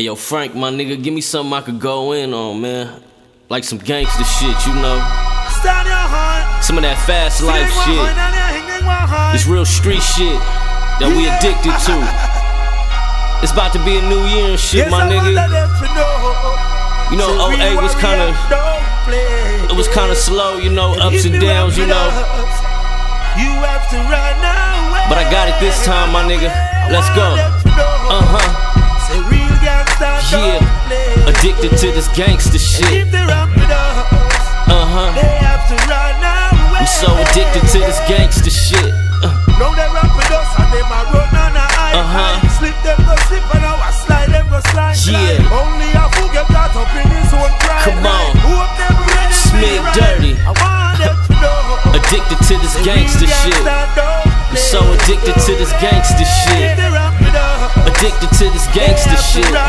Hey yo, Frank, my nigga, give me something I could go in on, man. Like some gangster shit, you know. Some of that fast life shit. This real street shit that we addicted to. It's about to be a new year and shit, my nigga. You know, 08 was kinda, it was kinda slow, you know, ups and downs, you know. But I got it this time, my nigga. Let's go. Yeah, addicted to this gangster shit. I'm so addicted to this gangster shit. Yeah. Come on. Smith Dirty. Addicted to this gangster shit. I'm so addicted to this gangster shit. Addicted to this gangster shit.